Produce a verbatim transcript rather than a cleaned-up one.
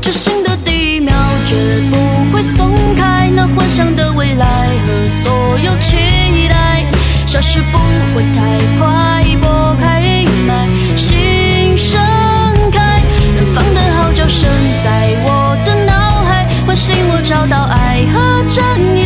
痴心的第一秒，绝不会松开那幻想的未来和所有期待，消失不会太快，拨开阴霾，心盛开，远方的号角声在我的脑海，唤醒我找到爱和真爱。